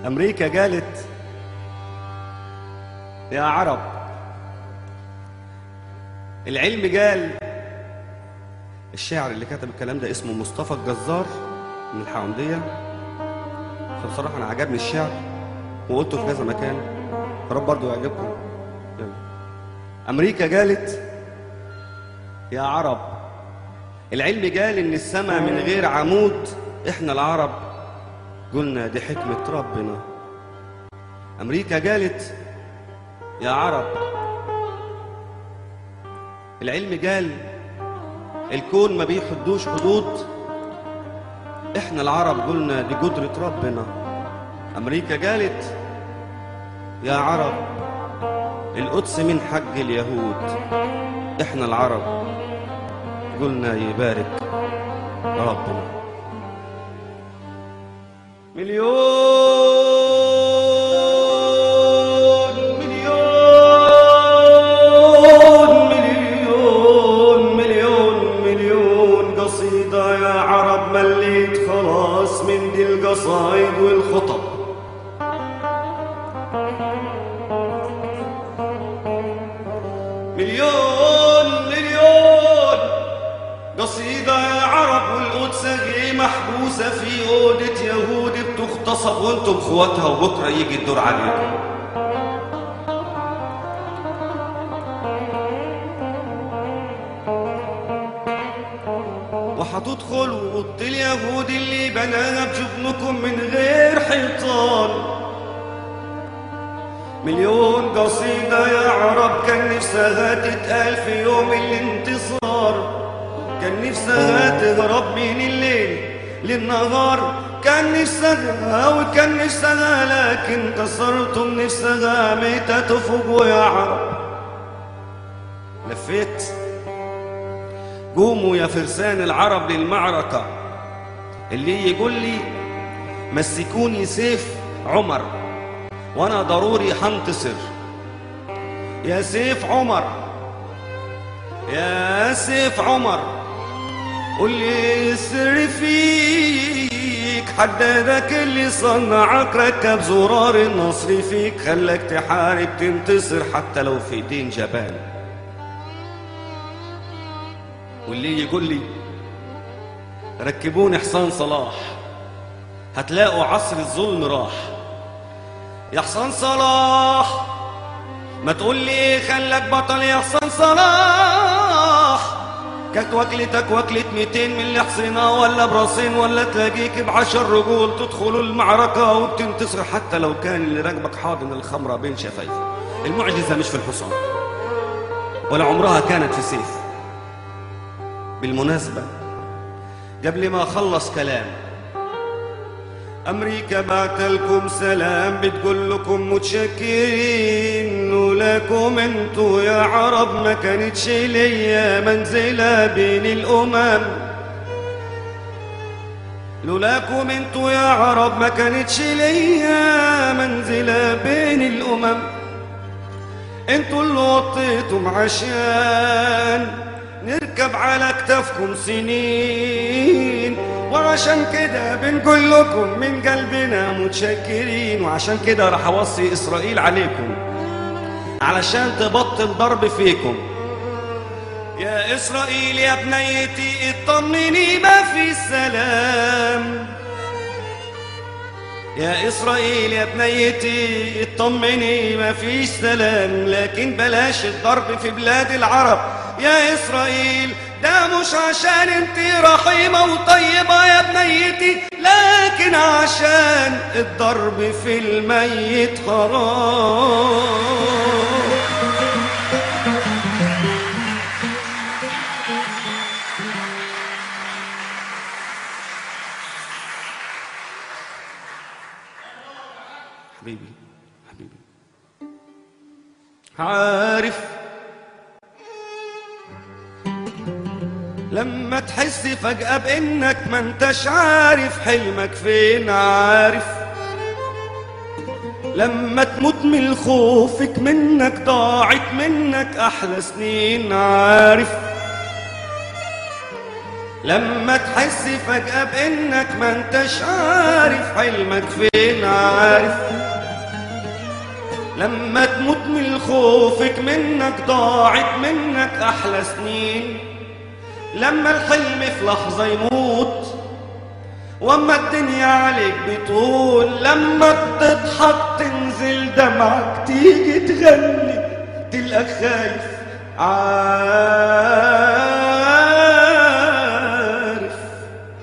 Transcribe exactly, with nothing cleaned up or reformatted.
أمريكا قالت يا عرب، العلم قال. الشاعر اللي كتب الكلام ده اسمه مصطفى الجزار من الحوندية. فبصراحة أنا عجبني الشعر وقلته في كذا مكان، فرب برضه يعجبكم. يلا. أمريكا قالت يا عرب، العلم قال إن السماء من غير عمود. إحنا العرب قلنا دي حكمة ربنا. أمريكا قالت يا عرب، العلم قال الكون ما بيحدوش حدود. إحنا العرب قلنا دي قدرة ربنا. أمريكا قالت يا عرب، القدس من حق اليهود. إحنا العرب قلنا يبارك ربنا. مليون مليون مليون مليون مليون قصيدة يا عرب، مليت خلاص من دي القصايد والخطب. مليون مليون قصيدة يا عرب، والقدس جاي محبوسة في أوضة يهود بتغتصب، وانتم اخواتها وبكرة يجي الدور عليكم. وهتدخلوا أوضة اليهود اللي بناها بجبنكم من غير حيطان. مليون قصيدة يا عرب كان نفسها تتقال في يوم الانتصار. كان نفسها تهرب من الليل للنهار. كان نفسها وكان نفسها لكن كسرتم نفسها متى تفوقوا يا عرب. لفيت قوموا يا فرسان العرب للمعركة. اللي يقول لي مسكوني سيف عمر وانا ضروري هنتصر. يا سيف عمر، يا سيف عمر، قول لي السر فيك. حدادك اللي صنعك، ركب زرار النصر فيك، خلاك تحارب تنتصر حتى لو في دين جبان. واللي يقول لي ركبوني حصان صلاح، هتلاقوا عصر الظلم راح. يا حصان صلاح ما تقول لي خلك بطل يا حصان صلاح. كانت وكلتك وكلة ميتين من الحصينة ولا براسين، ولا تلاقيك بعشر رجول تدخلوا المعركة وبتنتصر حتى لو كان اللي راكبك حاضن الخمرة بين شفايفه. المعجزة مش في الحصان ولا عمرها كانت في سيف. بالمناسبة قبل ما أخلص كلام، أمريكا بعتلكم سلام بتقول لكم متشكرين. لولاكم انتوا يا عرب ما كانتش ليا منزلة بين الأمم. لولاكم انتوا يا عرب ما كانتش ليا منزلة بين الأمم. انتوا اللي وطيتم عشان نركب على كتافكم سنين. وعشان كده بنقول لكم من قلبنا متشكرين. وعشان كده راح اوصي اسرائيل عليكم علشان تبطل ضرب فيكم. يا اسرائيل يا بنيتي اطمني ما في سلام. يا اسرائيل يا بنيتي اطمني ما فيش سلام. لكن بلاش الضرب في بلاد العرب يا اسرائيل. ده مش عشان انت رحيمة وطيبة يا بنيتي، لكن عشان الضرب في الميت حرام. حبيبي حبيبي، عارف لما تحس فجأة بإنك ما انتش عارف حلمك فين. عارف لما تموت من خوفك منك ضاعت منك أحلى سنين. عارف لما تحس فجأة بإنك ما انتش عارف حلمك فين، عارف لما تموت من خوفك منك ضاعت منك أحلى سنين، لما الحلم في لحظة يموت واما الدنيا عليك بتقول، لما تضحك تنزل دمعك تيجي تغني تلقاك خايف عارف